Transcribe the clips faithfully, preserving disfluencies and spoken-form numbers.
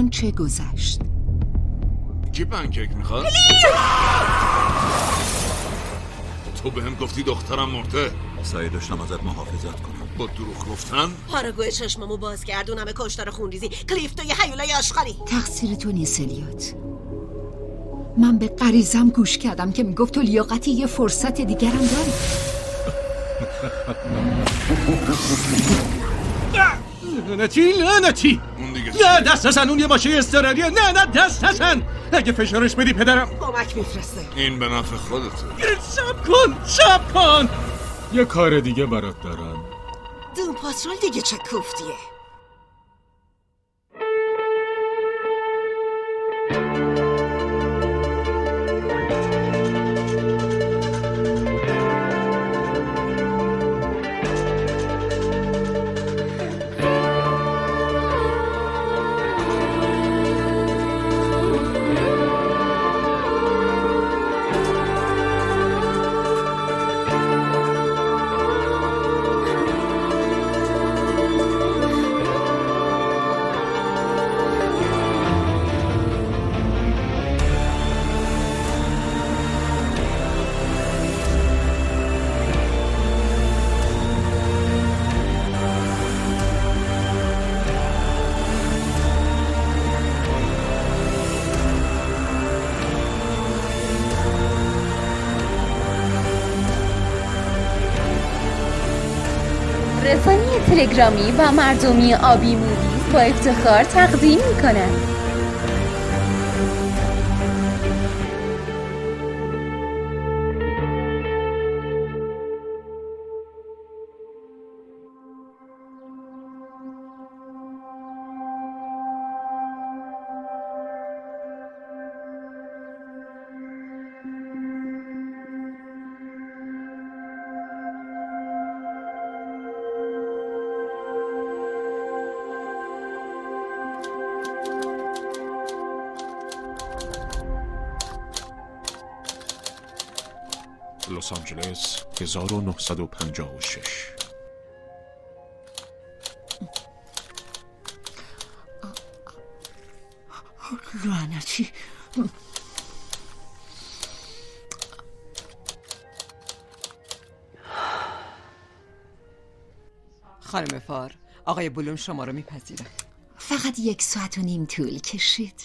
آنچه گذشت. کی پنکیک میخواد؟ تو بهم گفتی دخترم مرده. سعی داشتم ازت محافظت کنم. با دروغ گفتن؟ پاراگوی چشممو باز کردونم به کشتار خونریزی. کلیف تو یه هیولای آشغالی. تقصیر تو نیست الیوت. من به غریزم گوش کردم که میگفت تو لیاقتی یه فرصت دیگرم داری. لعنتی لعنتی اون دیگه نه دست نزن، اون یه ماشین اضطراریه. نه نه دست نزن، اگه فشارش بدی پدرم کمک میفرسته. این به نفع خودته. شب کن شب کن، یه کار دیگه برات دارم. دوم پاترول دیگه چه کوفتیه. رسانه تلگرامی و مردمی آبی موویز با افتخار تقدیم می‌کند. لس آنجلس هزار و نهصد و پنجاه و شش. لعنتی. خانم فار، آقای بلوم شما رو میپذیرم. فقط یک ساعت و نیم طول کشید.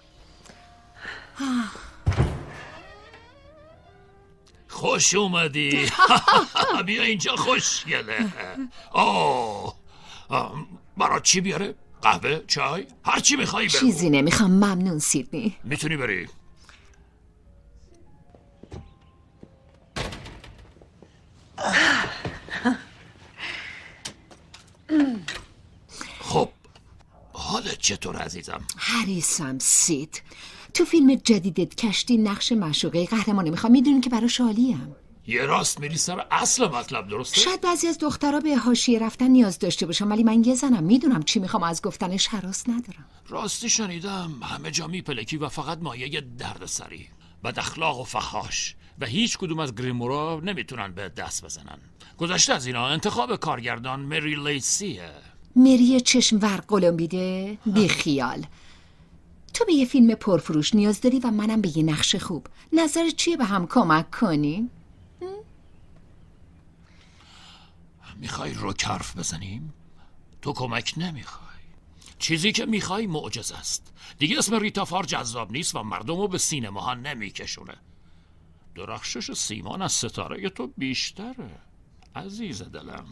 خوش اومدی. بیا اینجا خوشگله. آه برات چی بیاره؟ قهوه؟ چای؟ هر چی میخوایی بگو. چیزی نمیخوام، ممنون سیدنی. میتونی بری. خب حالت چطور عزیزم؟ حریصم سید. تو فیلم جدیدت کشتی نقش معشوقه قهرمانه میخوام. میدونی که براش عالیم. یه راست میری سر اصل مطلب، درسته؟ شاید بعضی از دخترها به حاشیه رفتن نیاز داشته باشم، ولی من یه زنم، میدونم چی میخوام، از گفتنش هراس ندارم. راستی شنیدم همه جا میپلکی و فقط مایه درد سری، بد اخلاق و فحاش و هیچ کدوم از گریمورا نمیتونن به دست بزنن. گذشته از اینا انتخاب کارگردان مری لیسیه. مری چشم ورق قلمبیده؟ بی خیال. تو به یه فیلم پرفروش نیاز داری و منم به یه نقش خوب. نظرت چیه به هم کمک کنیم؟ میخوای رک حرف بزنیم؟ تو کمک نمیخوای. چیزی که میخوای معجزه است. دیگه اسم ریتا فار جذاب نیست و مردم رو به سینماها نمیکشونه. درخشش سیمان از ستاره تو بیشتره عزیز دلم.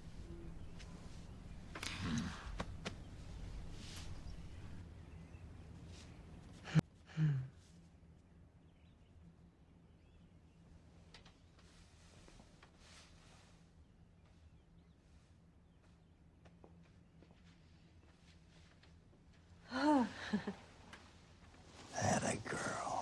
Atta girl.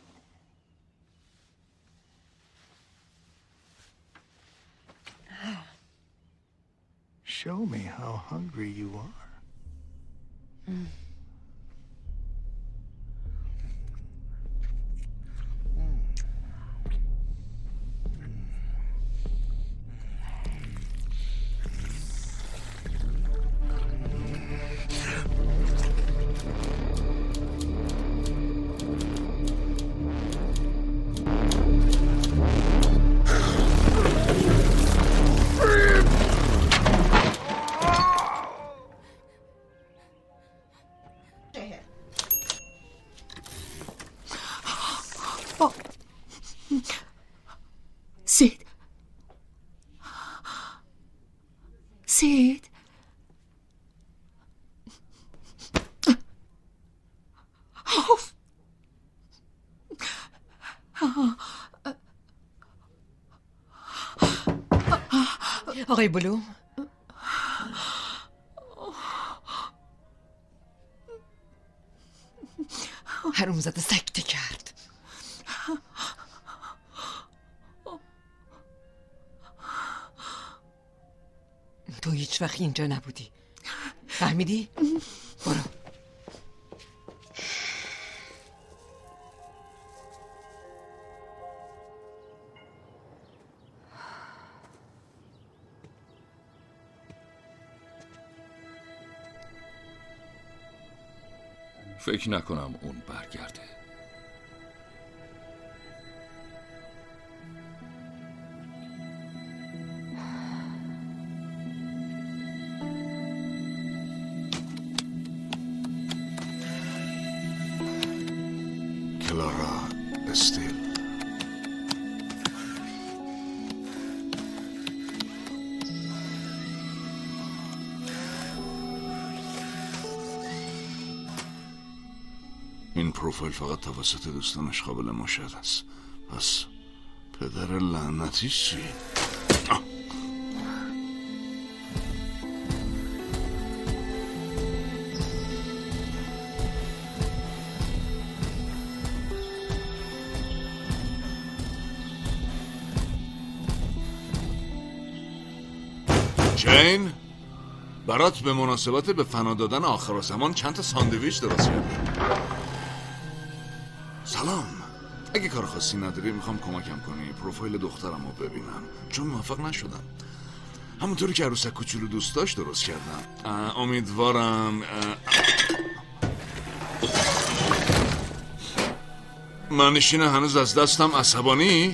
Show me how hungry you are. Mm. سید آقای بلوم، حرومزاده سکته کرد. تو هیچ وقت اینجا نبودی، فهمیدی؟ برو. فکر نکنم اون برگرده. کلارا استیل. این پروفایل فقط توسط دوستانش قابل مشاهده است. پس پدر لعنتی چی؟ جین، برات به مناسبت به فنا دادن آخر زمان چند تا ساندویچ درست کردم. سلام، اگه کار خاصی نداری میخوام کمکم کنی پروفایل دخترم رو ببینم، چون موفق نشدم. همونطوری که عروسک کوچولو دوست داشت درست کردم. امیدوارم منشینه هنوز از دستم عصبانی؟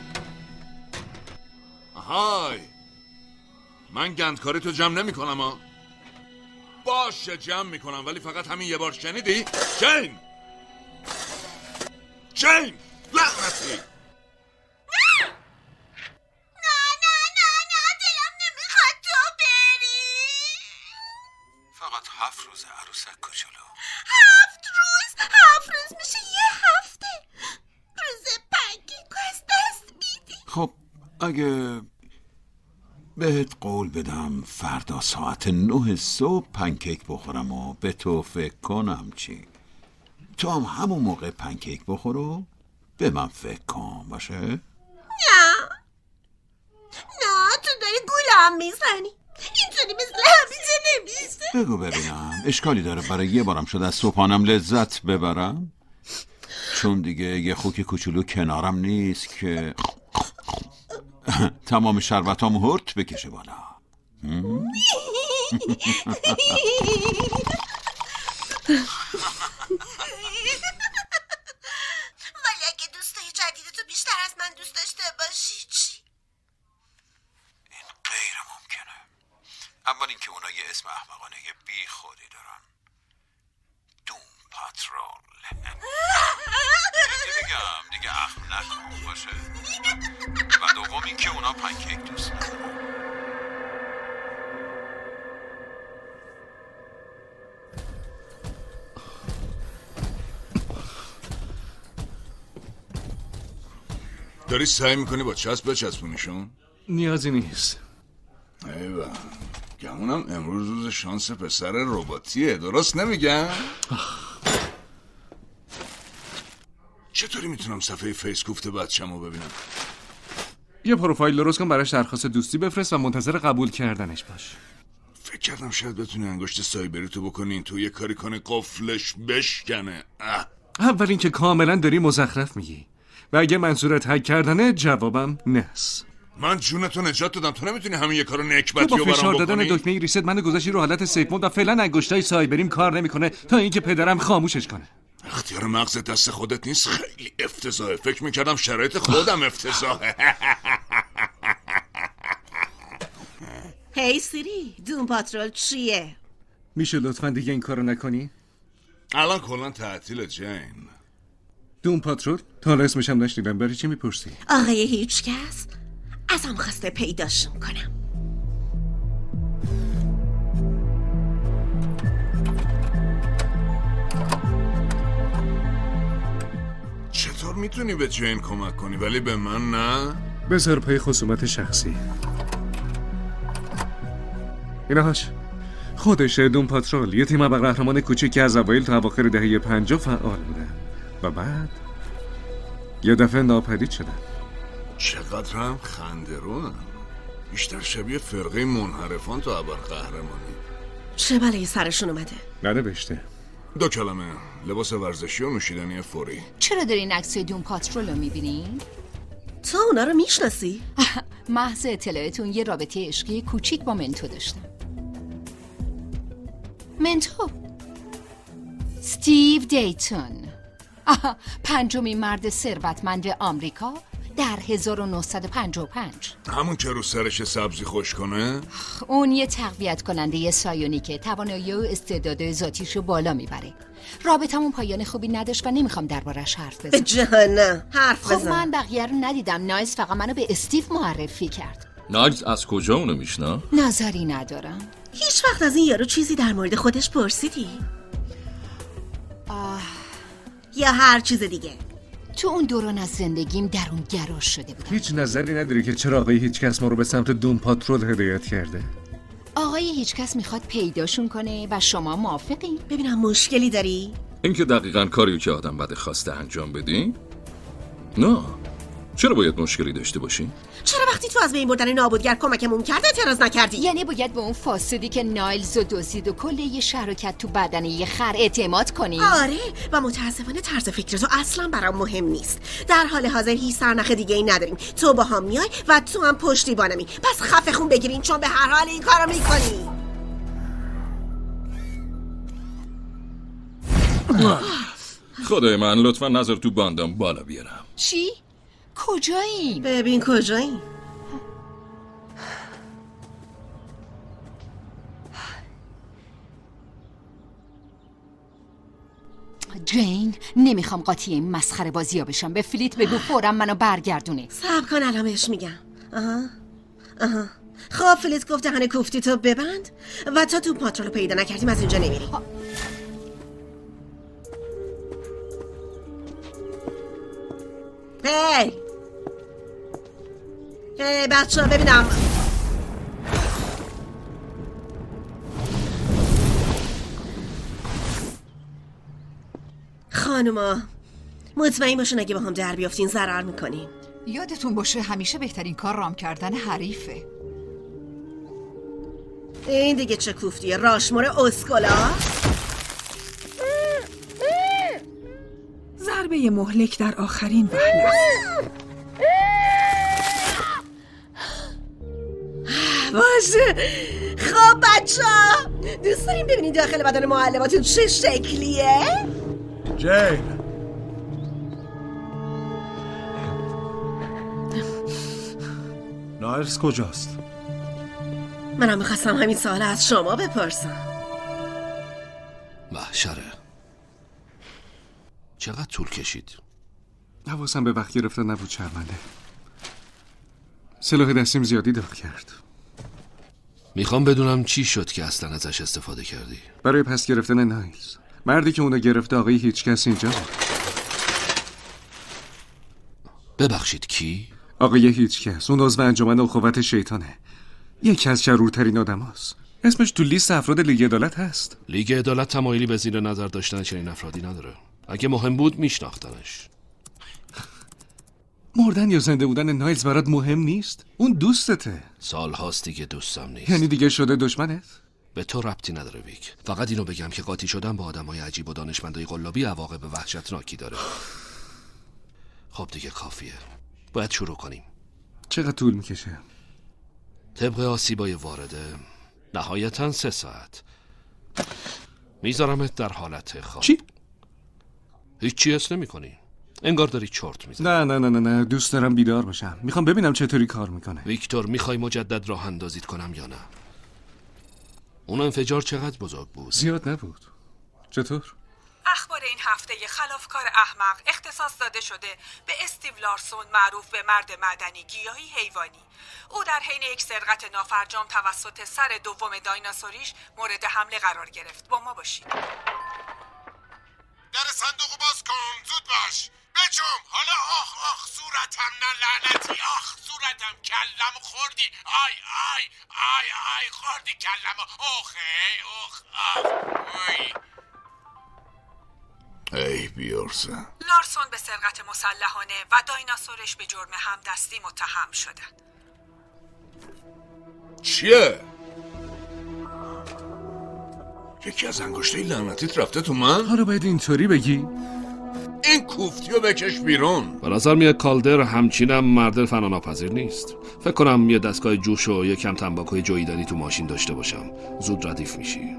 های، من گندکاری تو جمع نمی کنم ها. باشه جمع میکنم، ولی فقط همین یه بار. شنیدی؟ جین جین لعنتی. نه نه نه نه دلم نمیخواد تو بری. فقط هفت روز عروسک کوچولو. هفت روز؟ هفت روز میشه یه هفته. روز پنکیکو از دست میدی. خب اگه بهت قول بدم فردا ساعت نه صبح پنکیک بخورم و به تو فکر کنم چی؟ تو هم همون موقع پنکیک بخور و به من فکر کن، باشه؟ نه نه، تو داری گولم میزنی. اینطوری مثل همیشه نمیشه. بگو ببینم اشکالی داره برای یه بارم شد از صبحانم لذت ببرم؟ چون دیگه یه خوک کوچولو کنارم نیست که تمام شربتام هرت بکشه بالا. ولی اگه دوستای جدیدتو بیشتر از من دوست داشته باشی چی؟ این غیر ممکنه. اول اینکه اونا یه اسم احمقانه بی خودی دارن، دوم پاترول. میگم دیگه اخم نکن باشه. و دوم اینکه اونا پنکیک دوست ندارن. داری سعی میکنی با چسب بچسبونیشون؟ نیازی نیست. ایوه، گمونم امروز روز شانس پسر رباتیه، درست نمیگم؟ چطوری میتونم صفحه فیس گفته بچه‌مو ببینم؟ یه پروفایل درست کن، براش درخواست دوستی بفرست و منتظر قبول کردنش باش. فکر کردم شاید بتونی انگشت سایبری تو بکنی تو یه کاری کنی قفلش بشکنه. اه. اول اینکه کاملا داری مزخرف میگی و اگه منظورت هک کردنه جوابم نس. من جونتو نجات دادم، تو نمیتونی همین یه کارو نکبتی تو با رو برام فشار بکنی؟ دادن دکمه ریست منو گذاشتی رو حالت سیف مود و فعلا انگشتای سایبریم کار نمیکنه تا اینکه پدرم خاموشش کنه. اختیار مغز دست خودت نیست، خیلی افتضاحه. فکر میکردم شرایط خودم افتضاحه. هی سیری، دوم پاترول چیه؟ میشه لطفا دیگه این کارو نکنی؟ الان کلا تعطیل جین. دوم پاترول؟ تا حالا اسمش هم نشنیدم، برای چی میپرسی؟ آقای هیچ کس ازم خواسته پیداشون کنم. میتونی به جین کمک کنی ولی به من نه؟ بذار پای خصومت شخصی. اینهاش خودش دون پاترول، یه تیم ابر قهرمان کوچیک که از اوایل تا اواخر دهه پنجاه فعال بودن و بعد یه دفعه ناپدید شدن. چقدر هم خنده‌رون، بیشتر شبیه فرقه منحرفان تا ابر قهرمانی. چه بلایی سرشون اومده؟ ننوشته. دو کلمه: لباس ورزشی و نوشیدنی فوری. چرا دارین عکس دون پاترول رو میبینین؟ تو اونا رو میشناسی؟ محض اطلاعتون یه رابطه عشقی کوچیک با منتو داشتم. منتو استیو دیتون، آها، پنجمین مرد ثروتمند آمریکا در هزار و نهصد و پنجاه و پنج. همون که رو سرش سبزی خوش کنه؟ اون یه تقویت کننده سایونیکه، توانایی و استعداد ذاتیشو بالا میبره. رابطمون پایان خوبی نداشت و نمیخوام دربارش حرف بزنم. به جهنم حرف بزن. خب من بقیه رو ندیدم. نایلز فقط منو به استیو معرفی کرد. نایلز از کجا اونو میشنا؟ نظری ندارم. هیچ وقت از این یارو چیزی در مورد خودش پرسیدی؟ آه. یا هر چیز دیگه؟ تو اون دوران از زندگیم درونگراش شده بودم. هیچ نظری نداری که چرا آقای هیچکس ما رو به سمت دون پاترول هدایت کرده؟ آقای هیچکس میخواد پیداشون کنه و شما موافقین؟ ببینم مشکلی داری؟ این که دقیقاً کاریو که آدم بعد خواسته انجام بدی؟ نه. چرا باید مشکلی داشته باشی؟ چرا وقتی تو از بین بردن نابودگر کمکمون کرد اعتراض نکردی؟ یعنی باید به اون فاسدی که نایلز و دزدید و کل یه شراکت تو بدن یه خر اعتماد کنی؟ آره، و متاسفانه طرز فکر تو اصلا برام مهم نیست. در حال حاضر هیچ سرنخ دیگه ای نداریم. تو با هم میای و تو هم پشتیبانمی. پس خفه خون بگیرین چون به هر حال این کارو میکنی. خدای من لطفا نظر تو باندم بالا بیارم. چی؟ کجایی؟ ببین کجایی؟ جین، نمیخوام قاطی این مسخره بازی ها بشم. به فلیت بگو فوراً منو برگردونه. صبر کن الان بهش میگم. آها آها خب فلیت گفت دهن کوفتی تو ببند و تا تو پاترول پیدا نکردیم از اینجا نمیری. هی هی بچه ها ببینم. خانوما مطمئن باشون اگه با هم در بیافتین ضرر میکنین. یادتون باشه همیشه بهترین کار رام کردن حریفه. این دیگه چه کوفتیه؟ راشمور اسکولا؟ ضربه مهلک در آخرین وهله. باشه خب بچه ها دوست داریم ببینید داخل بدن معلماتون چه شکلیه؟ جین نایلز کجاست؟ منم میخواستم همین سوال از شما بپرسم. محشره چقدر طول کشید؟ حواسم به وقت گرفته نبود شرمنده. سلاح دستیم زیادی داغ کرد. میخوام بدونم چی شد که اصلا ازش استفاده کردی؟ برای پس گرفتن نایلز. مردی که اونو گرفته آقای هیچکس اینجا بود. ببخشید کی؟ آقای هیچکس، اون عضو انجمن اخوت شیطانه. یکی از شرورترین آدم هست. اسمش تو لیست افراد لیگ عدالت هست. لیگ عدالت تمایلی به زیر نظر داشتن چنین افرادی نداره. اگه مهم بود میشناختنش. مردن یا زنده بودن نایلز برات مهم نیست؟ اون دوستته. سال هاست دیگه دوستم نیست. یعنی دیگه شده دشمنت؟ به تو ربطی نداره ویک. فقط اینو بگم که قاطی شدن با آدمای عجیب و دانشمندای قلابی عواقب وحشتناکی داره. خب دیگه کافیه. باید شروع کنیم. چقدر طول میکشه؟ طبق آسیبای وارده نهایتاً سه ساعت. میذارمت در حالت خواب. چی؟ هیچی حس نمی‌کنی؟ انگار داری چرت میزنی. نه نه نه نه نه دوست دارم بیدار باشم. میخوام ببینم چطوری کار میکنه. ویکتور میخوای مجدد راه اندازیت کنم یا نه؟ اون انفجار چقدر بزرگ بود؟ زیاد نبود. چطور؟ اخبار این هفته خلافکار احمق اختصاص داده شده به استیو لارسون معروف به مرد معدنی گیاهی حیوانی. او در حین یک سرقت نافرجام توسط سر دوم دایناسوریش مورد حمله قرار گرفت. با ما باشید. در صندوق باز کن، زود باش. بجم. حالا آخ آخ صورتم، نه لعنتی، آخ صورتم، کلم خوردی. آی آی آی آی خوردی کلم. اوخ ای اوخ آخ اوی. ای بیارسه. لارسون به سرقت مسلحانه و دایناسورش به جرم همدستی متهم شدن. چیه؟ یکی از انگشتای لعنتیت رفته تو من؟ حالا باید اینطوری بگی؟ این کوفتیو بکش بیرون. به نظر میاد کالدر همچینم مرد فناناپذیر نیست. فکر کنم یه دستگاه جوش و یه کم تنباکوی جویدنی تو ماشین داشته باشم. زود ردیف میشی.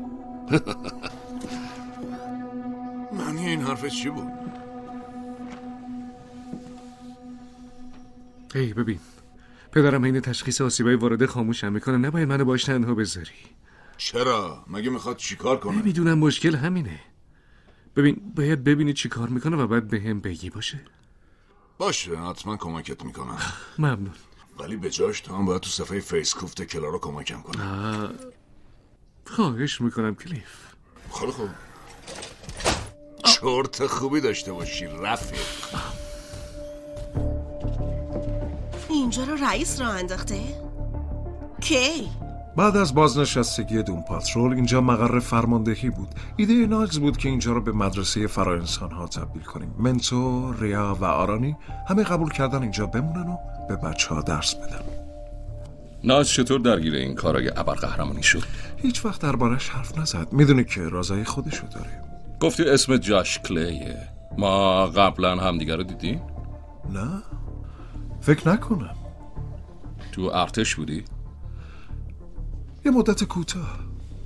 معنی این حرف چی بود؟ ای ببین، پدرم این تشخیص آسیبای وارده خاموشم میکنه. نباید منو باش تنها بذاری. چرا؟ مگه میخواد چیکار کنه؟ نمیدونم، مشکل همینه. ببین، باید ببینی چی کار میکنه و بعد به هم بگی. باشه؟ باشه، حتما کمکت میکنم. ممنون. ولی به جاش تو هم باید تو صفحه فیس کوفت کلارا کمکم کنم. خواهش میکنم کلیف. خیلی خوب. چرت خوبی داشته باشی رفیق. اینجا رو رئیس راه انداخته؟ کی؟ بعد از بازنشستگی دوم پاترول اینجا مقر فرماندهی بود. ایده نایلز بود که اینجا رو به مدرسه فراانسان ها تبدیل کنیم. منتو، ریا و آرانی همه قبول کردن اینجا بمونن و به بچه ها درس بدن. نایلز چطور درگیر این کارای ابرقهرمانی شد؟ هیچ وقت دربارش حرف نزد. میدونه که رازای خودشو داره. گفتی اسم جاش کلیه. ما قبلا همدیگه رو دیدیم؟ نه، فکر نکنم. تو ارتش بودی؟ یه مدت کوتاه.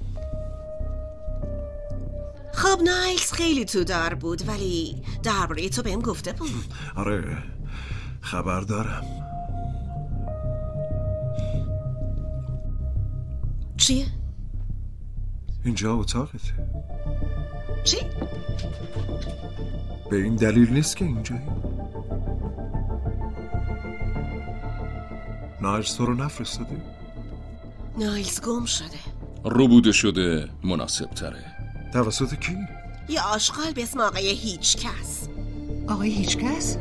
خب نایلز خیلی تو دار بود، ولی درباره تو بهم گفته بود. آره، خبر دارم. چیه؟ اینجا اتاقته. چی؟ به این دلیل نیست که اینجایی. نایلز تو رو نفرستاده؟ نایلز گم شده. روبوده شده مناسب تره. توسط کی؟ یه آشغال به اسم آقای هیچ کس. آقای هیچ کس؟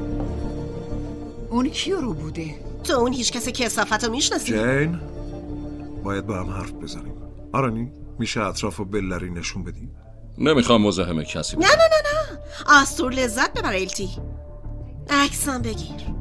اون کیو رو بوده؟ تو اون هیچ کس کثافت رو میشناسی؟ جین، باید با هم حرف بزنیم. آرانی، میشه اطراف و بلری نشون بدی؟ نمیخوام مزاحم کسی نه نه نه نه آستور لذت ببر التی. عکسم بگیر.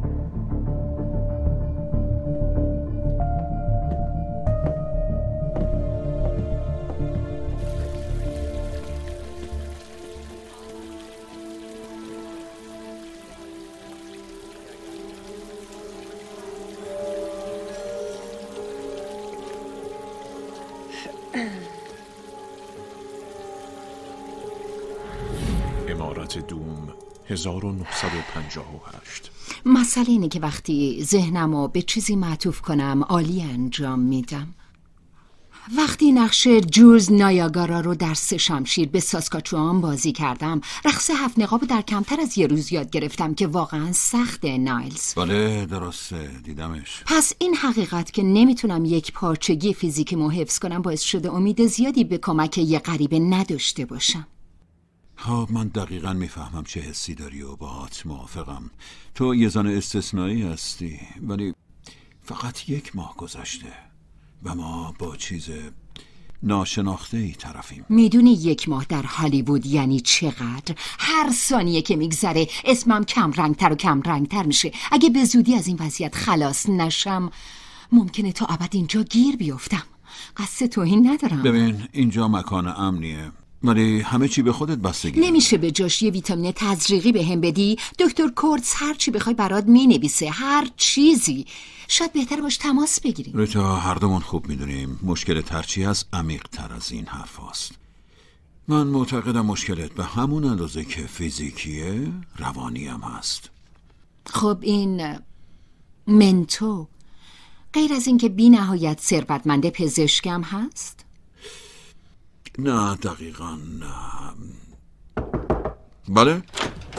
امارت دوم هزار و نهصد و پنجاه و هشت. مسئله اینه که وقتی ذهنمو به چیزی معطوف کنم عالی انجام میدم. وقتی نقش جولز نایاگارا رو در سه شمشیر به ساسکاچوان بازی کردم، رقص هفت نقاب در کمتر از یه روز یاد گرفتم که واقعا سخته. نایلز بله درسته، دیدمش. پس این حقیقت که نمیتونم یک پارچگی فیزیکیمو حفظ کنم باعث شده امید زیادی به کمک یه غریبه نداشته باشم. ها، من دقیقاً میفهمم چه حسی داری و باهات موافقم. تو یه زن استثنایی هستی، ولی فقط یک ماه گذشته و ما با چیز ناشناخته ای طرفیم. میدونی یک ماه در هالیوود یعنی چقدر؟ هر ثانیه که میگذره اسمم کم رنگتر و کم رنگتر میشه. اگه به زودی از این وضعیت خلاص نشم ممکنه تا ابد اینجا گیر بیفتم. قصد توهین ندارم. ببین، اینجا مکان امنیه، ولی همه چی به خودت بستگی. نمیشه به جاش یه ویتامین تزریقی به هم بدی؟ دکتر کورتز هر چی بخوای برات مینویسه، هر چیزی. شاید بهتر باش تماس بگیریم. ریتا، هر دومون خوب میدونیم مشکل ترچی از عمیق تر از این حرف هاست. من معتقدم مشکلت به همون اندازه که فیزیکیه روانی هم هست. خب این منتو غیر از این که بی نهایت ثروتمند پزشکم هست؟ نه دقیقاً نه. بله؟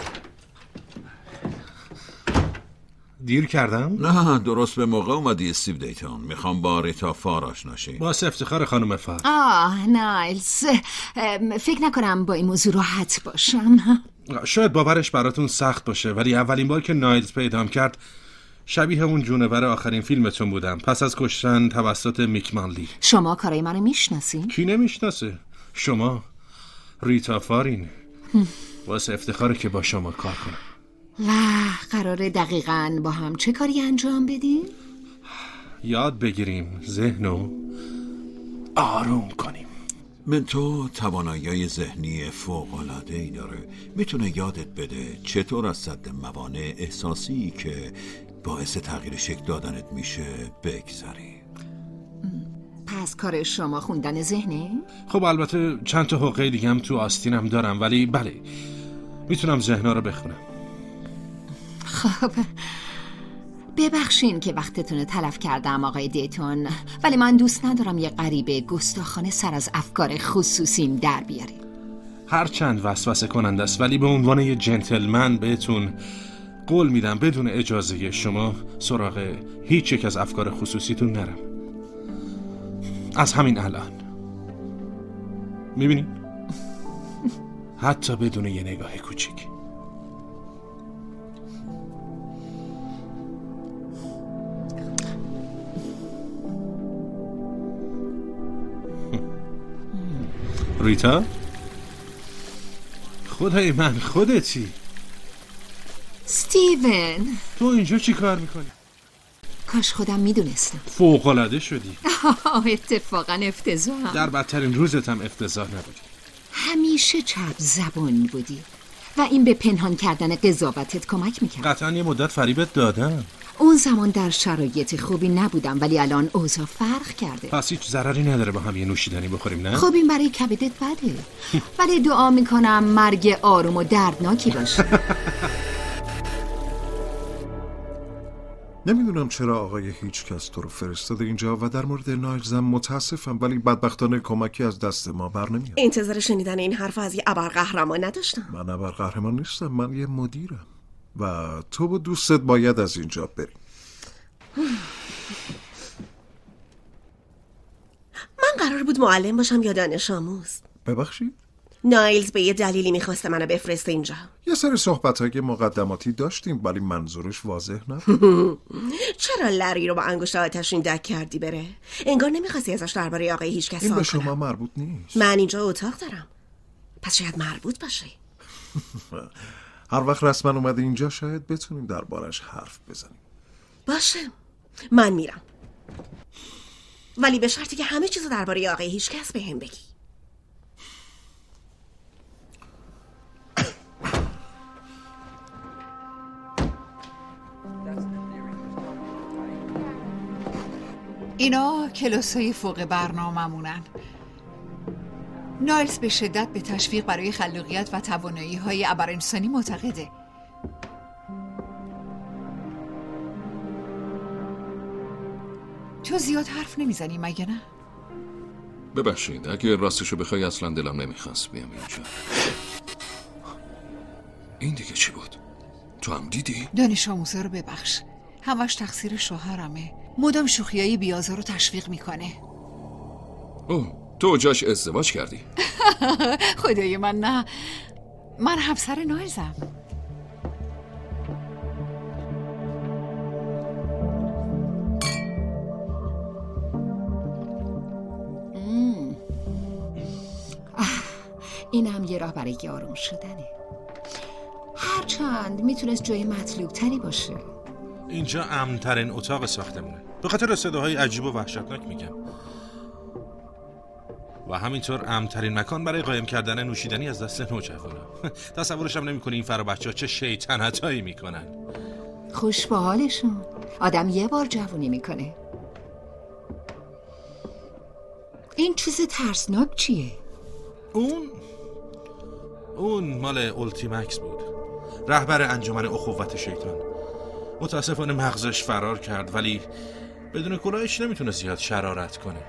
دیر کردم؟ نه، درست به موقع اومدی استیو دیتون. میخوام با ریتا فار آشناشی. باعث افتخار خانم فار. آه نایلز، فکر نکنم با این موضوع راحت باشم. شاید باورش براتون سخت باشه ولی اولین بار که نایلز پیدام کرد شبیه اون جونور آخرین فیلمتون بودم، پس از کشتن توسط میک مانلی. شما کارای منو میشناسین؟ کی نمیشناسه؟ شما ریتا فارین. واسه افتخاره که با شما کار کنم. و قراره دقیقاً با هم چه کاری انجام بدیم؟ یاد بگیریم ذهنو آروم کنیم. منتو توانایی ذهنی فوق‌العاده‌ای داره. میتونه یادت بده چطور از سد موانع احساسی که باعث تغییر شکل دادنت میشه بگذری. پس کار شما خوندن ذهنه؟ خب البته چند تا حقه دیگه هم تو آستینم دارم ولی بله میتونم ذهن‌ها رو بخونم. خب ببخشین که وقتتون تلف کردم آقای دیتون، ولی من دوست ندارم یه غریبه گستاخانه سر از افکار خصوصیم در بیاری. هر چند وسوسه کننده است ولی به عنوان یه جنتلمن بهتون قول میدم بدون اجازه شما سراغ هیچ یک از افکار خصوصیتون نرم. از همین الان میبینین؟ حتی بدون یه نگاه کوچیک. ریتا؟ خدای من خودتی؟ ستیون تو اینجا چی کار میکنی؟ کاش خودم میدونستم. فوق‌العاده شدی. اتفاقا افتضاحم. در بدترین روزت هم افتضاح نبودی. همیشه چپ زبون بودی و این به پنهان کردن قضاوتت کمک میکرد. قطعا یه مدت فریبت دادم. اون زمان در شرایط خوبی نبودم ولی الان اوضاع فرق کرده. پس هیچ ضرری نداره با هم یه نوشیدنی بخوریم نه؟ خب این برای کبدت بده ولی دعا میکنم مرگ آروم و دردناکی باشه. نمیدونم چرا آقای هیچ کس تو رو فرستاده اینجا و در مورد نایلزم متاسفم ولی بدبختانه کمکی از دست ما بر نمیاد. انتظار شنیدن این حرف از یه ابرقهرمان نداشتم. من ابرقهرمان نیستم، من یه مدیرم و تو با دوستت باید از اینجا بریم. من قرار بود معلم باشم یا دانش آموز. ببخشید؟ نایلز به یه دلیلی میخواسته منو بفرسته اینجا. یه سری صحبت‌های مقدماتی داشتیم ولی منظورش واضح نبود. چرا لری رو با انگشت آتشین دک کردی بره؟ انگار نمیخواستی ازش درباره آقای هیچ کس این به سوال شما کنم. مربوط نیست. من اینجا اتاق دارم. پس شاید مربوط باشه. هر وقت رسما اومده اینجا شاید بتونیم دربارش حرف بزنیم. باشه من میرم ولی به شرطی که همه چیزو درباره آقای هیچ کس بهم بگی. اینا کلاسای فوق برنامه‌مونن. نایلز به شدت به تشویق برای خلاقیت و توانایی‌های ابرانسانی معتقده. تو زیاد حرف نمیزنی مگه نه؟ ببخشید اگه راستشو بخوای اصلا دلم نمیخواست بیام اینجا. این دیگه چی بود؟ تو هم دیدی؟ دانش آموزا رو ببخش، همش تقصیر شوهرمه. مدام شوخیای بیازار رو تشویق میکنه. اوه تو جاش ازدواج کردی؟ خدای من نه، من همسر نایلزم. این هم یه راه برای آروم شدنه. هرچند میتونست جای مطلوب تری باشه. اینجا امن‌ترین اتاق ساختمونه. به خاطر صداهای عجیب و وحشتناک میگم. و همینطور امن‌ترین مکان برای قایم کردن نوشیدنی از دست نوجوانا. تصورش هم نمی‌کنی این فرا بچه‌ها چه شیطنتایی میکنن. خوش به حالشون. آدم یه بار جوونی میکنه. این چیز ترسناک چیه؟ اون اون مال اولتیمکس بود، رهبر انجمن اخوت شیطان. متاسفانه مغزش فرار کرد ولی بدون کلاهش نمیتونه زیاد شرارت کنه.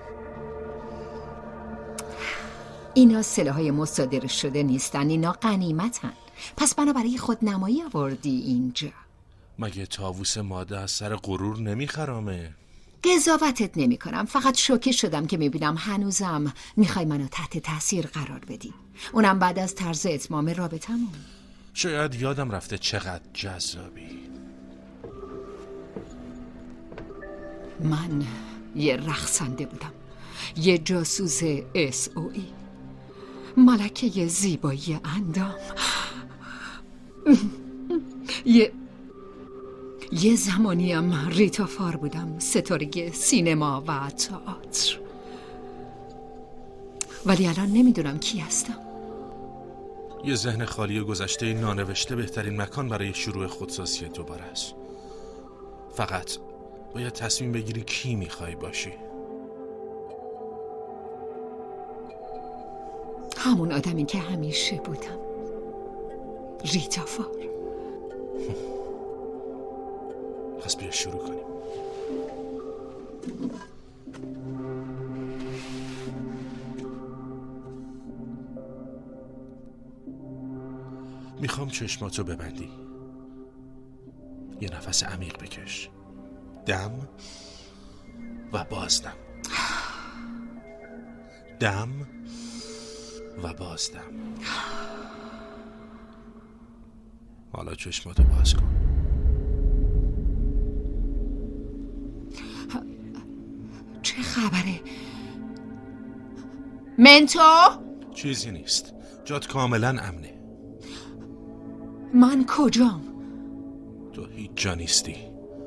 اینا سلاح‌های مصادره شده نیستن، اینا غنیمتن. پس بنابراین خود نمایی آوردی اینجا. مگه طاووس ماده از سر غرور نمیخرامه؟ قضاوتت نمی کنم، فقط شوکه شدم که میبینم هنوزم میخوای منو تحت تاثیر قرار بدی، اونم بعد از طرز اتمام رابطمون. شاید یادم رفته چقدر جذابی. من یه رقصنده بودم، یه جاسوس اس او ای، ملکه زیبایی اندام. یه یه زمانیم ریتا فار بودم، ستاره سینما و تئاتر، ولی الان نمیدونم کی هستم. یه ذهن خالی گذشته نانوشته بهترین مکان برای شروع خودسازی دوباره است. فقط باید تصمیم بگیری کی میخوای باشی. همون آدمی که همیشه بودم، ریتا فار. پس بیا شروع کنیم. میخوام چشماتو ببندی، یه نفس عمیق بکش، دم و بازدم، دم و بازدم. حالا چشماتو باز کن. چه خبره؟ منتو؟ چیزی نیست، جات کاملا امنه. من کجام؟ تو هیچ جا نیستی.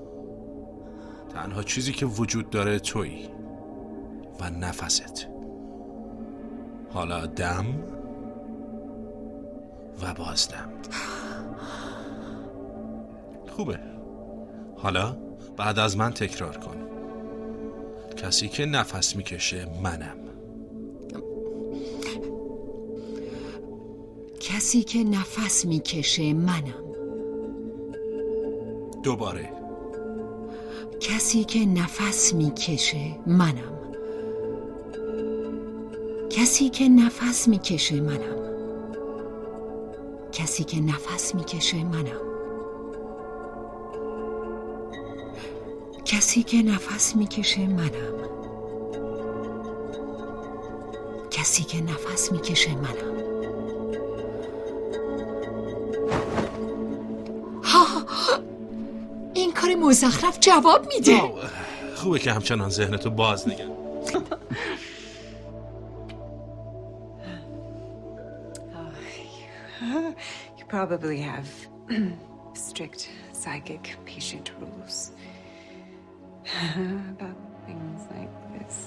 تنها چیزی که وجود داره تویی و نفست. حالا دم و بازدم. خوبه. حالا بعد از من تکرار کن. کسی که نفس میکشه منم. کسی که نفس میکشه منم. دوباره. کسی که نفس میکشه منم. کسی که نفس میکشه منم. کسی که نفس میکشه منم. کسی که نفس میکشه منم. کسی که نفس میکشه منم. ها، این کار مزخرف جواب میده. خوبه که همچنان ذهنتو باز نگه. You probably have strict psychic patient rules about things like this.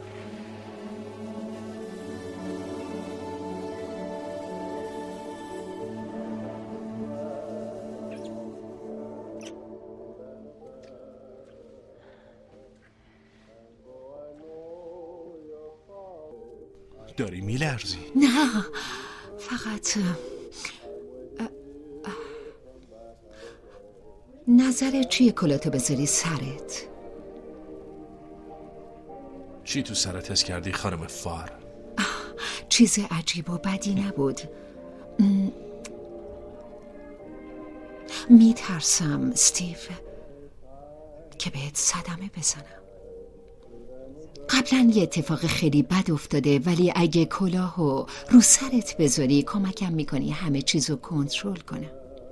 داری میلرزی؟ نه، فقط نظرت چیه کلاتو بذاری سرت؟ چی تو سرت حس کردی خانم فار؟ چیز عجیب و بدی نبود. میترسم استیو که بهت صدمه بزنم. قبلا یه اتفاق خیلی بد افتاده، ولی اگه کلاهو رو سرت بذاری کمکم میکنی همه چیزو کنترل کنم.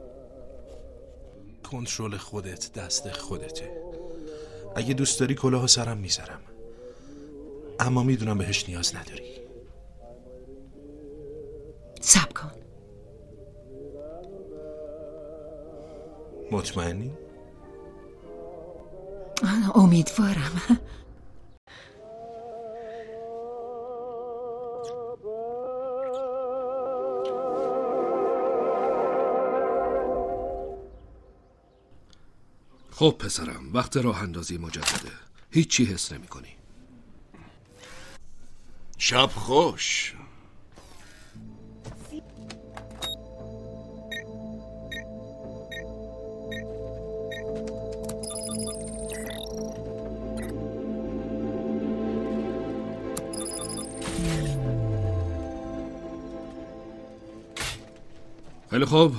کنترل خودت دست خودته. اگه دوست داری کلاهو سرم میذارم، اما میدونم بهش نیاز نداری. صبر کن. مطمئنی؟ امیدوارم. خب پسرم، وقت راه اندازی مجدده. هیچی حس نمی کنی. شب خوش. خیلی خوب،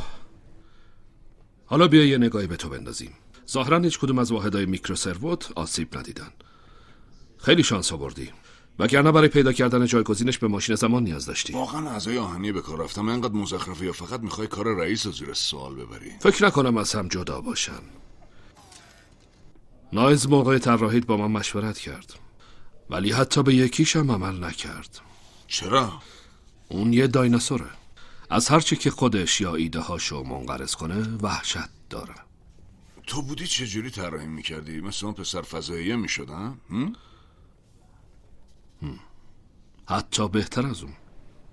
حالا بیا یه نگاهی به تو بندازیم. ظاهراً هیچ کدوم از واحدهای میکروسروت آسیب ندیدن. خیلی شانس آوردی، وگرنه برای پیدا کردن جایگزینش به ماشین زمان نیاز داشتی. واقعا اعضای آهنی به کار رفتم اینقدر مزخرفه یا فقط میخوای کار رئیس رو زیر سوال ببری؟ فکر نکنم از هم جدا باشن. نایلز موقع طراحیت با من مشورت کرد، ولی حتی به یکیشم عمل نکرد. چرا؟ اون یه دایناسوره. از هرچی که خودش یا ایده هاشو منقرض کنه وحشت داره. تو بودی چجوری طراحی میکردی؟ مثل اون پسر فضاییه میشدن؟ هم؟ هم. حتی بهتر از اون.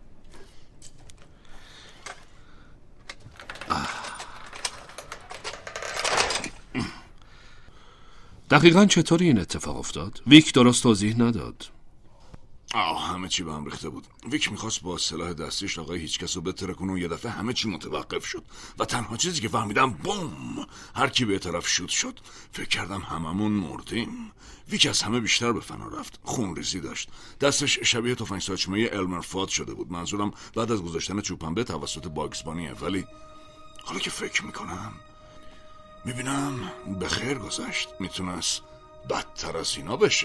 دقیقاً چطوری این اتفاق افتاد؟ ویک درست توضیح نداد. آه همه چی به هم ریخته بود. ویک میخواست با سلاح دستیش آقای هیچکس رو بترکونه و یه دفعه همه چی متوقف شد و تنها چیزی که فهمیدم بوم، هر کی به طرف شوت شد. فکر کردم هممون مردیم. ویک از همه بیشتر به فنا رفت. خونریزی داشت. دستش شبیه تفنگ ساچمه المر فاد شده بود. منظورم بعد از گذاشتن چوب پنبه توسط باگز بانیه. ولی حالا که فکر میکنم میبینم به خیر گذشت. میتونست بدتر از اینا بشه.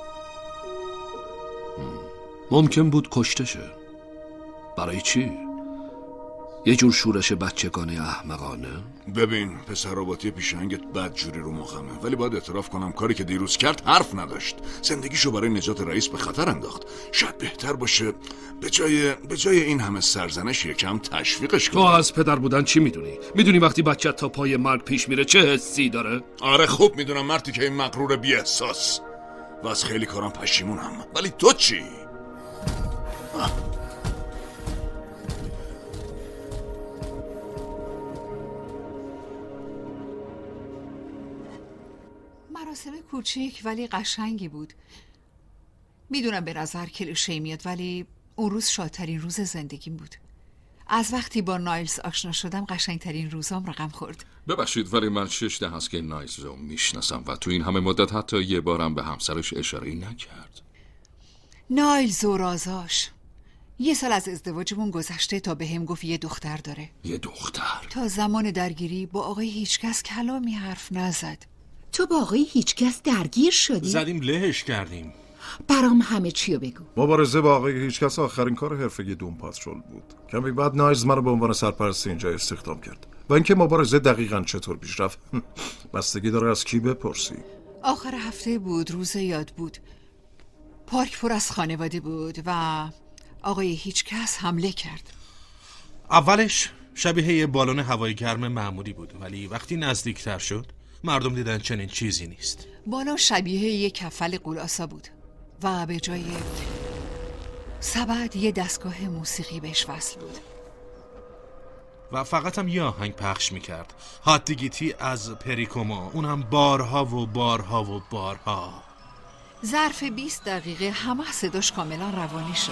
ممکن بود کشته شه. برای چی؟ یه جور شورش بچگانه احمقانه؟ ببین پسر رباتی پیشنگت بد جوری رو مخمه، ولی باید اعتراف کنم کاری که دیروز کرد حرف نداشت. زندگیشو برای نجات رئیس به خطر انداخت. شاید بهتر باشه به جای به جای این همه سرزنش یکم تشویقش کنی. تو از پدر بودن چی میدونی؟ میدونی وقتی بچه تا پای مرگ پیش میره چه حسی داره؟ آره خوب میدونم مردی که این مغرور بی احساس و از خیلی کارم پشیمونم. ولی تو چی؟ آه. مراسم کوچیک ولی قشنگی بود. میدونم به نظر کلیشه‌ای میاد ولی اون روز شادترین روز زندگیم بود. از وقتی با نایلز آشنا شدم قشنگترین روزام رقم خورد. ببخشید ولی من شش ده هست که نایلز رو میشناسم و تو این همه مدت حتی یه بارم به همسرش اشاره‌ای نکرد. نایلز و رازاش یه سال از ازدواجمون گذشته تا به هم گفت یه دختر داره. یه دختر؟ تا زمان درگیری با آقای هیچکس کلامی حرف نزد. تو با آقای هیچکس درگیر شدی؟ زدیم لهش کردیم. برام همه چیو بگو. مبارزه با آقای هیچکس آخرین کار حرفه‌ای دوم پاترول بود. کمی بعد نایلز منو به عنوان سرپرست اینجا استخدام کرد. و اینکه مبارزه دقیقاً چطور پیش رفت بستگی داره از کی بپرسی. آخر هفته بود، روز یاد بود. پارک پر از خانواده بود و آقای هیچکس حمله کرد. اولش شبیه یه بالون هوایی گرم معمولی بود، ولی وقتی نزدیکتر شد مردم دیدن چنین چیزی نیست. بالون شبیه یه کفل قولاسا بود و به جای سبد یه دستگاه موسیقی بهش وصل بود و فقط هم یه آهنگ پخش میکرد، هات دیگیتی از پریکوما، اونم بارها و بارها و بارها. ظرف بیست دقیقه همه صداش کاملا روانی شده.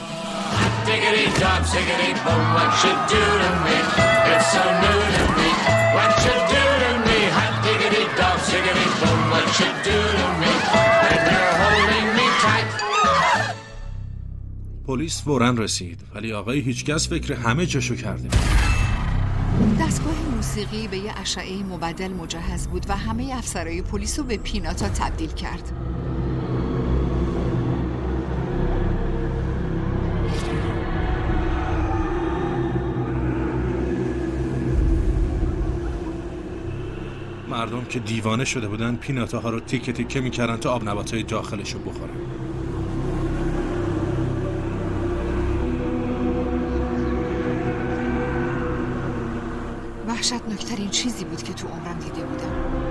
پلیس فوراً رسید ولی آقای هیچکس فکر همه جاشو کرده. دستگاه موسیقی به یه اشعه مبدل مجهز بود و همه افسرهای پلیس رو به پیناتا تبدیل کرد. مردم که دیوانه شده بودن پیناتاها رو تیکه تیکه میکردن تا آب نباتای داخلش رو بخورن. وحشتناکترین چیزی بود که تو عمرم دیده بودم.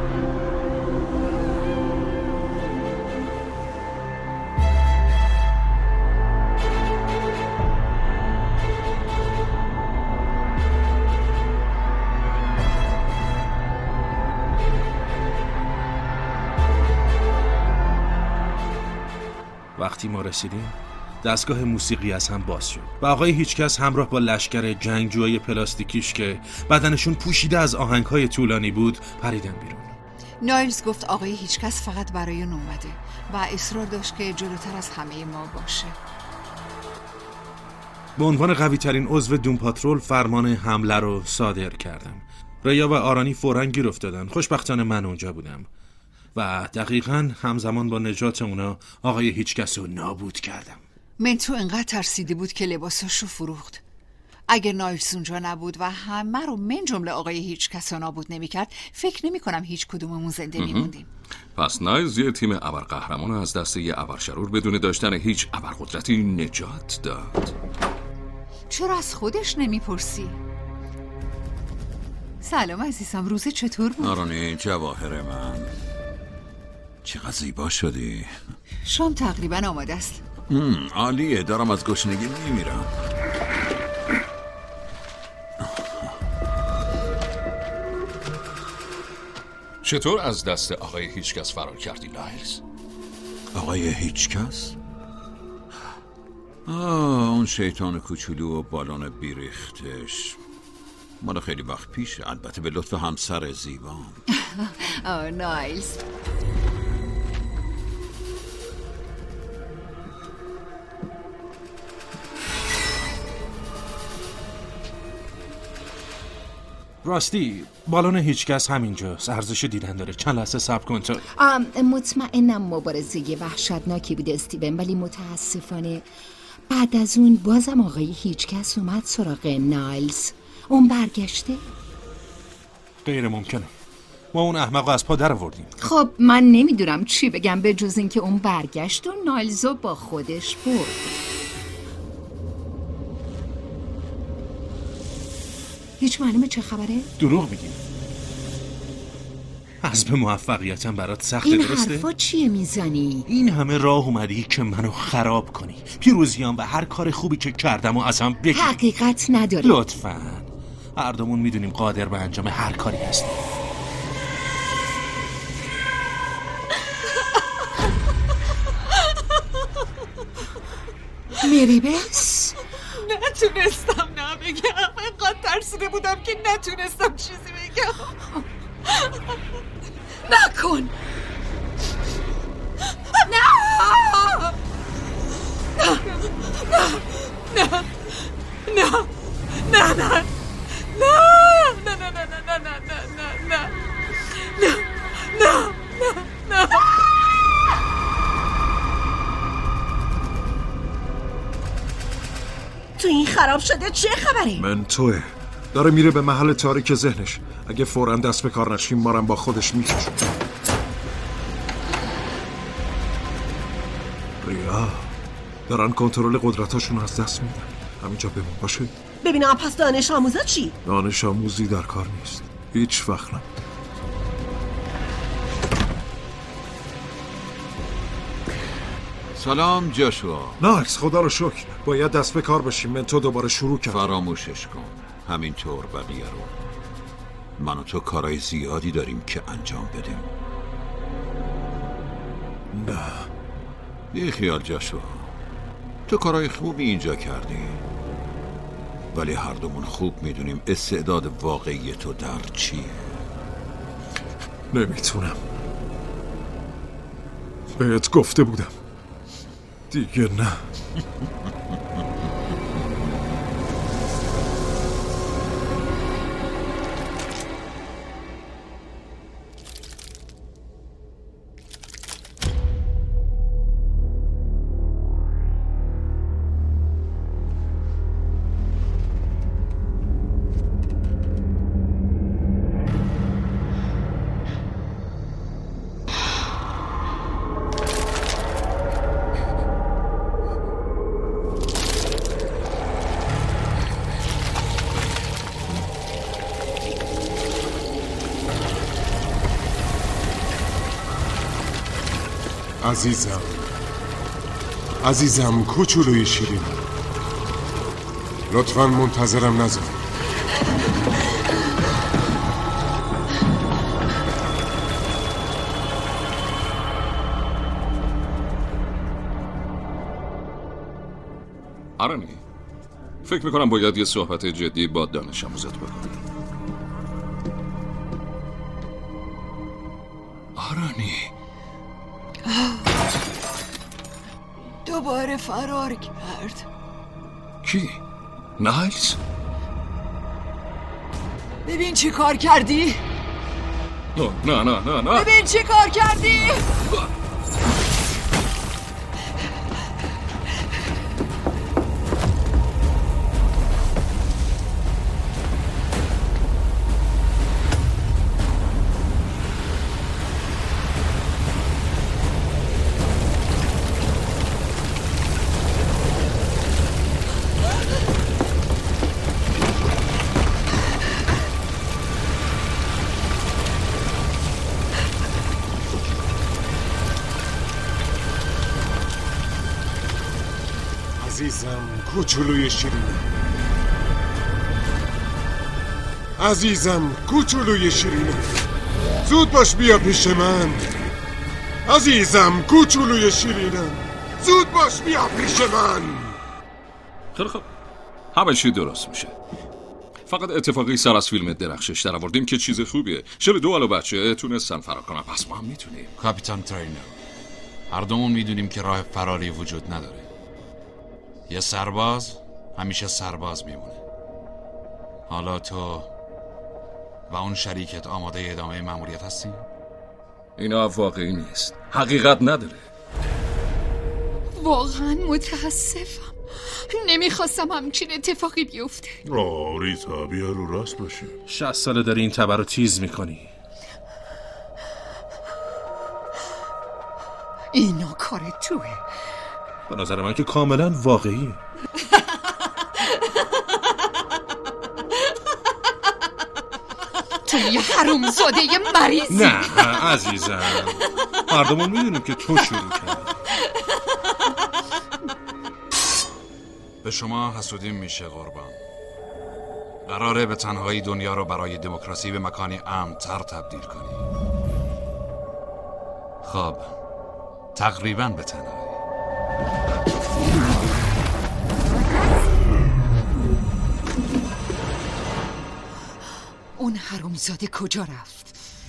وقتی ما رسیدیم دستگاه موسیقی از هم باز شد و آقای هیچکس همراه با لشکر جنگجوهای پلاستیکیش که بدنشون پوشیده از آهنگهای طولانی بود پریدن بیرون. نایلز گفت آقای هیچکس فقط برای اون اومده و اصرار داشت که جلوتر از همه ما باشه. به عنوان قوی ترین عضو دوم پاترول فرمان حمله رو صادر کردم. ریا و آرانی فوراً گیر افتادن. خوشبختانه من اونجا بودم. و دقیقاً همزمان با نجات اونا آقای هیچکس رو نابود کردم. منتو انقدر ترسیده بود که لباساش رو فروخت. اگه نایلز اونجا نبود و همه رو من جمله آقای هیچکس رو نابود نمی‌کرد، فکر نمی‌کنم هیچ کدوممون زنده می‌موندیم. پس نایلز یه تیم ابرقهرمان رو از دست یه ابرشرور بدون داشتن هیچ ابرقدرتی نجات داد. چرا از خودش نمیپرسی؟ سلام عزیزم، روز چطور بود؟ آرانی جواهر من، چقدر زیبا شدی. شام تقریبا آماده است. عالیه، دارم از گشنگی میمیرم. چطور از دست آقای هیچکس فرار کردی نایلز؟ آقای هیچکس؟ آه، اون شیطان کوچولو و بالون بیریختش مال خیلی وقت پیشه، البته به لطف همسر زیبام. آه نایلز، راستی بالون هیچکس همینجاست، ارزش دیدن داره. چند لحظه صبر کن تا مطمئنم مبارزه وحشتناکی بود استیون، ولی متاسفانه بعد از اون بازم آقای هیچکس اومد سراغ نایلز. اون برگشته؟ غیر ممکنه، ما اون احمقو از پا در آوردیم. خب من نمیدونم چی بگم به جز این که اون برگشت و نایلزو با خودش برد. هیچ معلومه چه خبره؟ دروغ میگیم. حسب موفقیتم برات سخته، این درسته؟ این حرفا چیه میزنی؟ این همه راه اومدی که منو خراب کنی، پیروزیام و هر کار خوبی که کردم و ازم بگی. حقیقت نداره. لطفاً، هر دومون میدونیم قادر به انجام هر کاری هستیم. میری بس؟ نتونستم نبگم، اینقدر ترسیده بودم که نتونستم چیزی بگم. نکن، نه نه نه نه نه نه نه نه نه نه نه نه نه نه نه نه نه. تو این خراب شده چه خبره؟ منتوه داره میره به محل تاریک ذهنش. اگه فوراً دست به کار نشیم مارم با خودش میکشه. ریا دارن کنترل قدرتاشون از دست میدن. همینجا بمون باشه. ببینم پس دانش آموزا چی؟ دانش آموزی در کار نیست هیچ وقت. نه سلام جاشوا. نایلز، خدا رو شکر، باید دست به کار بشیم. منتو دوباره شروع کرد. فراموشش کن، همینطور بقیه رو. من و تو کارهای زیادی داریم که انجام بدیم. نه بی خیال جاشوا، تو کارهای خوبی اینجا کردی، ولی هر دومون خوب میدونیم استعداد واقعی تو در چیه. نمیتونم، بهت گفته بودم دیگه نه. عزیزم عزیزم کوچولوی شیرین، لطفاً منتظرم نذار. آرانی، فکر میکنم باید یه صحبت جدی با دانش آموزت بکنم. آرانی دوباره فرار کرد. کی؟ نایلز؟ ببین چی کار کردی؟ نه نه نه نه ببین چی کار کردی؟ عزیزم کوچولوی شیرینم، عزیزم کوچولوی شیرینم، زود باش بیا پیش من. عزیزم کوچولوی شیرینم، زود باش بیا پیش من. خیلی خب، همه چی درست میشه. فقط اتفاقی سر از فیلم درخشش در آوردیم که چیز خوبیه. شب دو الو بچه تونستن فرار کنن، پس ما هم میتونیم. کاپیتان ترینر، هر دومون میدونیم که راه فراری وجود نداره. یه سرباز همیشه سرباز میمونه. حالا تو و اون شریکت آماده ادامه مأموریت هستی؟ اینا واقعی نیست، حقیقت نداره. واقعا متاسفم، نمیخواستم همچین اتفاقی بیفته. آه ریتا بیا رو راست باشی. شصت ساله داری این تبر رو تیز میکنی. اینا کار توه. به نظر من که کاملا واقعیه. تو یه حرومزاده مریضی. نه عزیزم، مردمون میدونیم که تو شروع کردی. به شما حسودیم میشه قربان. قراره به تنهایی دنیا رو برای دموکراسی به مکانی امن‌تر تبدیل کنی. خب تقریبا به تنهایی. اون حرومزاده کجا رفت؟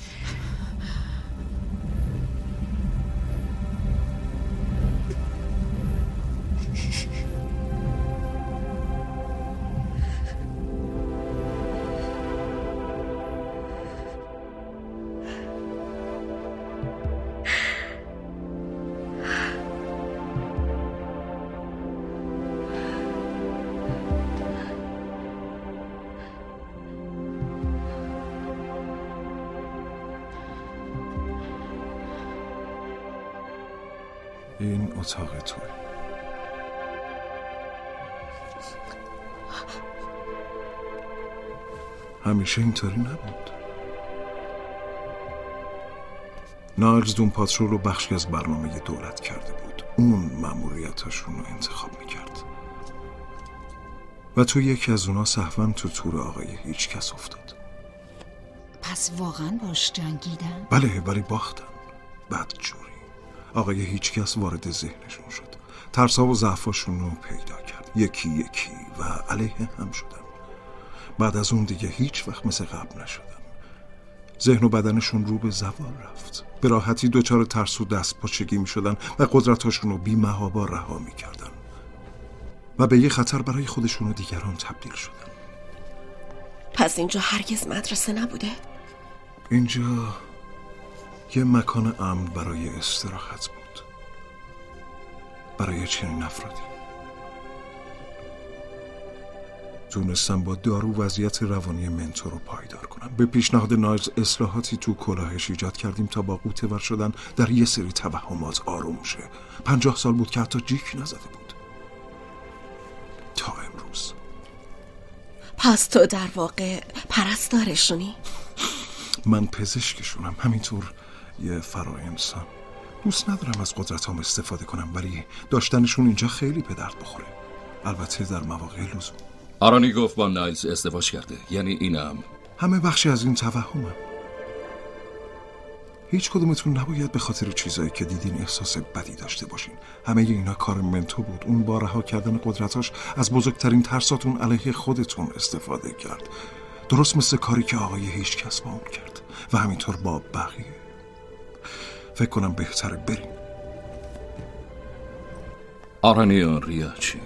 این اتاق توه. همیشه اینطوری نبود. نایلز دون پاترول رو بخشی از برنامه دولت کرده بود. اون مأموریتاشون رو انتخاب میکرد و تو یکی از اونا سهواً تو تور آقای هیچ کس افتاد. پس واقعا باش جنگیدن؟ بله ولی باختن. بدجوری. آقای هیچ کس وارد ذهنشون شد. ترسا و ضعفاشون رو پیدا کرد، یکی یکی، و علیه هم شدن. بعد از اون دیگه هیچ وقت مثل قبل نشدن. ذهن و بدنشون رو به زوال رفت. به راحتی دوچار ترس و دست پاچگی می شدن و قدرتاشون رو بی محابا رها می کردن و به یه خطر برای خودشون و دیگران تبدیل شدن. پس اینجا هرگز مدرسه نبوده؟ اینجا یه مکان امن برای استراحت بود، برای چنین افرادی. تونستم با دارو وضعیت روانی منتور رو پایدار کنم. به پیشنهاد نایلز اصلاحاتی تو کلاهش ایجاد کردیم تا با قوطه ور شدن در یه سری توهمات آروم شه. پنجاه سال بود که حتی جیک نزده بود تا امروز. پس تو در واقع پرستارشونی؟ من پزشکشونم، همینطور یه فرا انسان. دوست ندارم از قدرتام استفاده کنم، ولی داشتنشون اینجا خیلی به درد بخوره، البته در مواقع لزوم. آرانی گفت با نایلز ازدواج کرده، یعنی اینم همه بخشی از این توهمم. هیچ کدومتون نباید به خاطر چیزایی که دیدین احساس بدی داشته باشین. همه اینا کار منتو بود. اون با رها کردن قدرتاش از بزرگترین ترساتون علیه خودتون استفاده کرد، درست مثل کاری که آقای هیچ کس با اون کرد و همینطور با بقیه. فکر کنم بهتره بریم. آرانی و ریا چی؟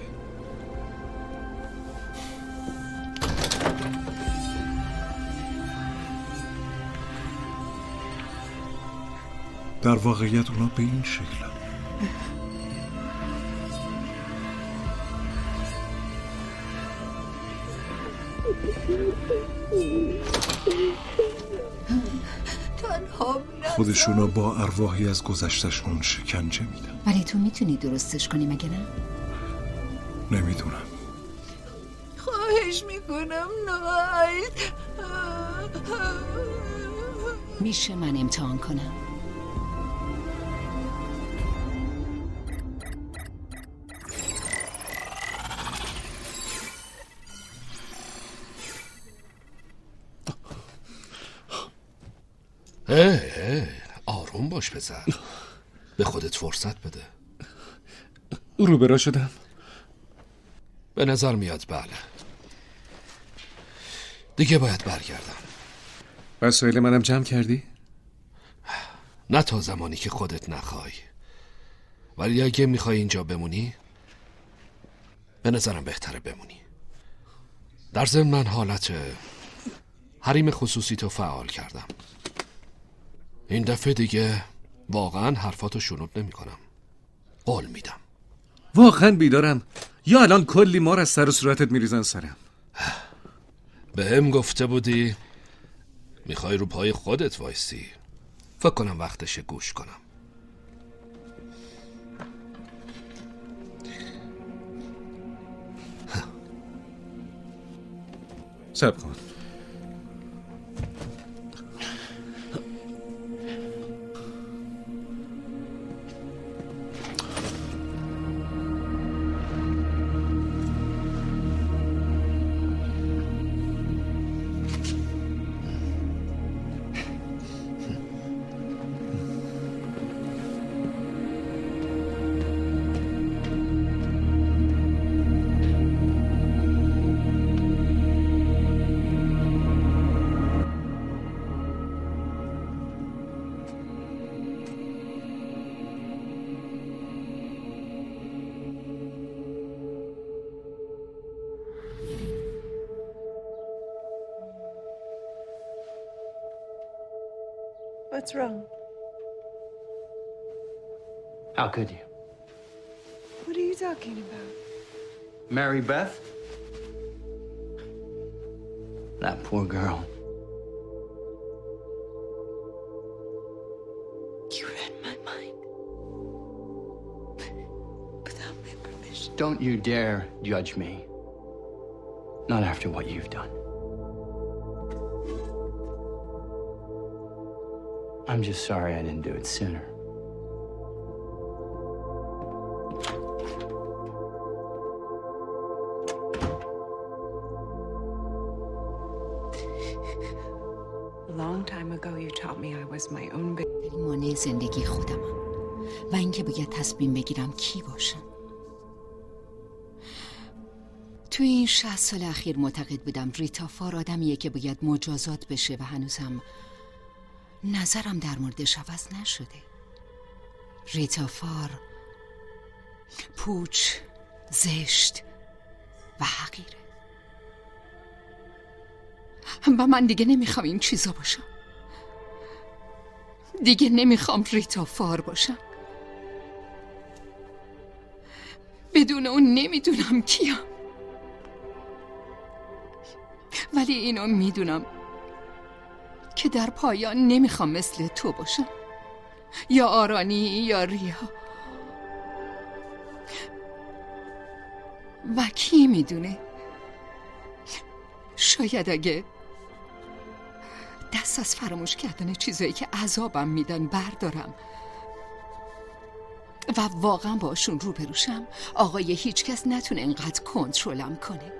در واقعیت اونا به این شکلن. خودشونا با ارواحی از گذشتشون شکنجه میدن. ولی تو میتونی درستش کنی مگه نه؟ نمیدونم. خواهش میکنم نایل. میشه من امتحان کنم؟ ای ای آروم باش پسر، به خودت فرصت بده. روبرا شدم. به نظر میاد بله. دیگه باید برگردم. وسایل منم جمع کردی؟ نه تا زمانی که خودت نخوای، ولی اگه میخوای اینجا بمونی به نظرم بهتره بمونی. در ضمن من حالت حریم خصوصی تو فعال کردم. این دفعه دیگه واقعا حرفاتو شنود نمی کنم. قول میدم. واقعا بیدارم یا الان کلی مار از سر و صورتت میریزن سرم؟ به هم گفته بودی میخوای رو پای خودت وایسی. فکر کنم وقتشه گوش کنم. صبر کن. What's wrong? How could you? What are you talking about? Mary Beth? That poor girl. You read my mind. Without my permission. Don't you dare judge me. Not after what you've done. I'm just sorry I didn't do it sooner. A long time ago you taught me I was my own baby. مانع زندگی خودمم و اینکه باید تصمیم بگیرم کی باشم. توی این شصت سال اخیر معتقد بودم ریتا فار آدمیه که باید مجازات بشه و هنوزم نظرم در موردش عوض نشده. ریتا فار پوچ، زشت و حقیره و من دیگه نمیخوام این چیزا باشم. دیگه نمیخوام ریتا فار باشم. بدون اون نمیدونم کیم، ولی اینو میدونم که در پایان نمیخوام مثل تو باشم، یا آرانی یا ریا. و کی میدونه، شاید اگه دست از فراموش کردن چیزایی که عذابم میدن بردارم و واقعا باشون روبروشم، آقای هیچ کس نتونه اینقدر کنترلم کنه.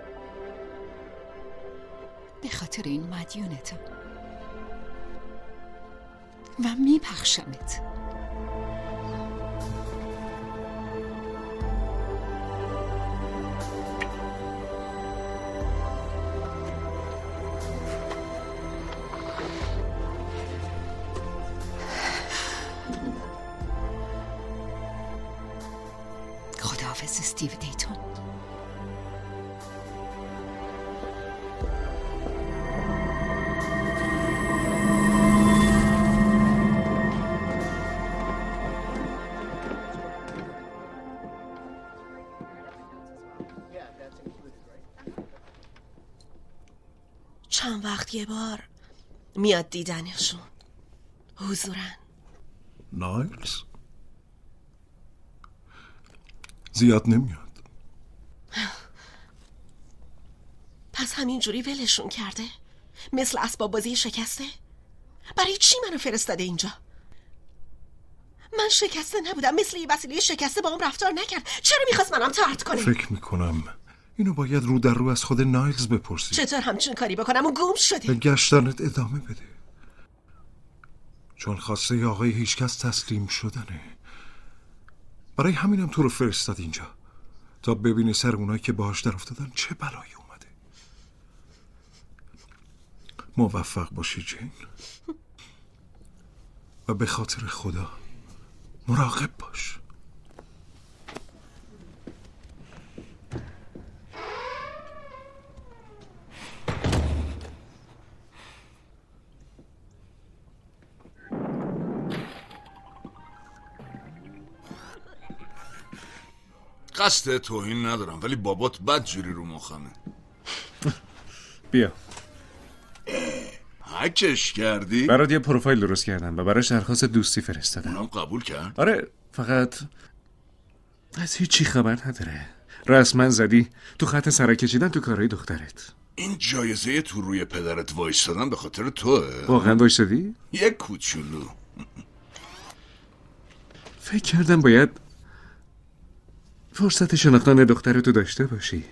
به خاطر این مدیونتم و میبخشمت. خداحافظ استیو دیتون. چند وقت یه بار میاد دیدنشون. حضورن. نایلز زیاد نمیاد. پس همینجوری ولشون کرده؟ مثل اسباب بازی شکسته؟ برای چی منو فرستاده اینجا؟ من شکسته نبودم، مثل یه وسیله شکسته با هم رفتار نکرد. چرا میخواست منم طرد کنه؟ فکر میکنم اینو باید رو در رو از خود نایلز بپرسی. چطور همچین کاری بکنم؟ اون گم شده. به گشتنت ادامه بده، چون خواسته آقای هیچکس تسلیم شدنه. برای همینم تو رو فرستاد اینجا تا ببینی سر اونایی که باهاش در افتادن چه بلایی اومده. موفق باشی جین، و به خاطر خدا مراقب باش. قصد توهین ندارم ولی بابات بد جوری رو مخمه. بیا هکش کردی؟ برات یه پروفایل درست کردم و براش درخواست دوستی فرستادم. اونم قبول کرد؟ آره، فقط از هیچی خبر نداره. رسما زدی تو خط سرک کشیدن تو کارهای دخترت. این جایزه تو روی پدرت وایستادن به خاطر توه؟ واقعا وایستادی؟ یه کوچولو. فکر کردم باید فرصت شناختن دخترتو داشته باشی.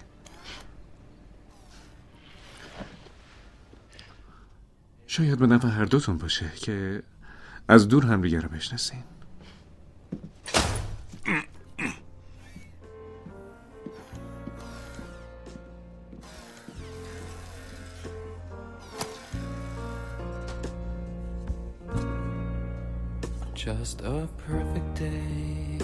شاید به نفع هر دوتون باشه که از دور هم دیگه رو بشناسین. Just a perfect day.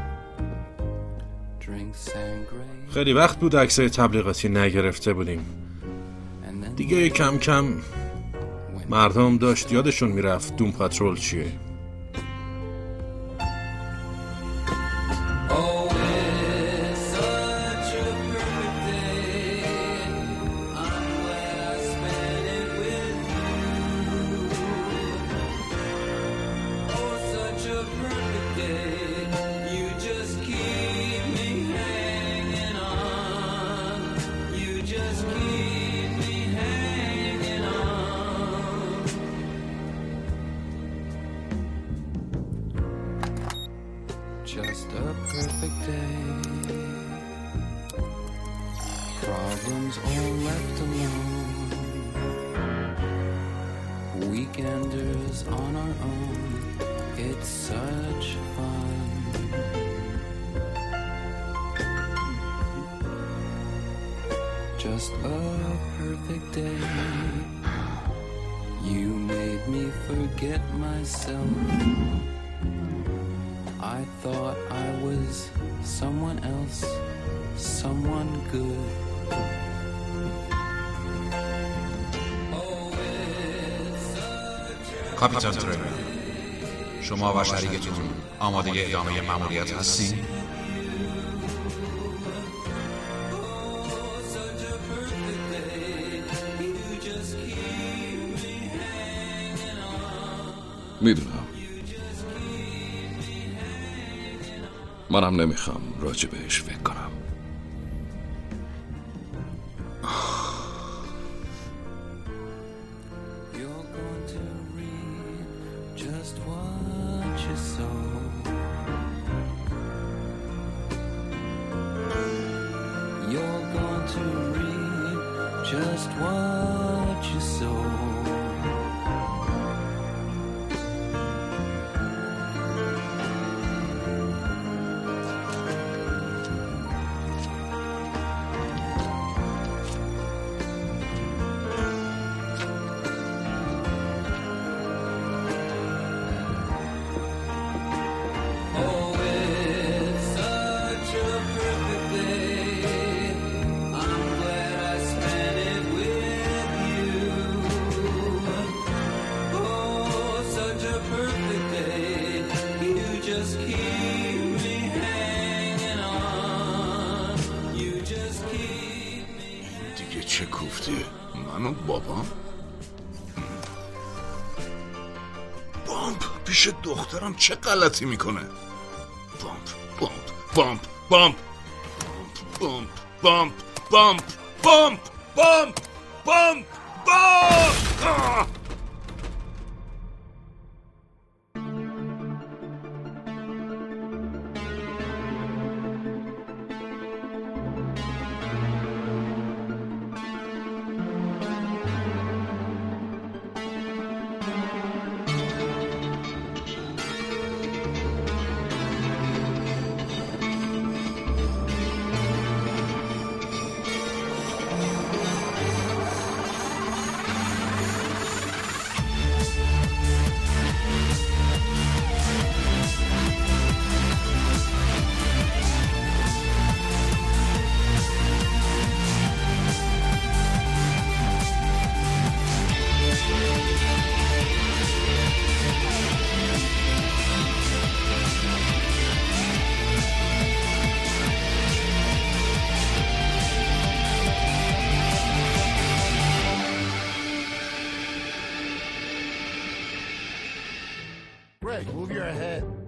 Drink sangria. خیلی وقت بود عکسای تبلیغاتی نگرفته بودیم. دیگه کم کم مردم داشت یادشون میرفت دوم پاترول چیه. Just a perfect day. Problems all left alone. Weekenders on our own. It's such fun. Just a perfect day. You made me forget myself. I thought I was someone else, someone good. کاپیتان تریور، شما و شریکتون آماده ادامه مأموریت هستین؟ میدونم. منم نمیخوام راجع بهش فکر کنم. چه کوفتیه؟ من و بابام؟ بامب پیش دخترم چه غلطی میکنه؟ بامب بامب بامب بامب بامب بامب بامب بامب بامب بامب بامب. Greg, move your head.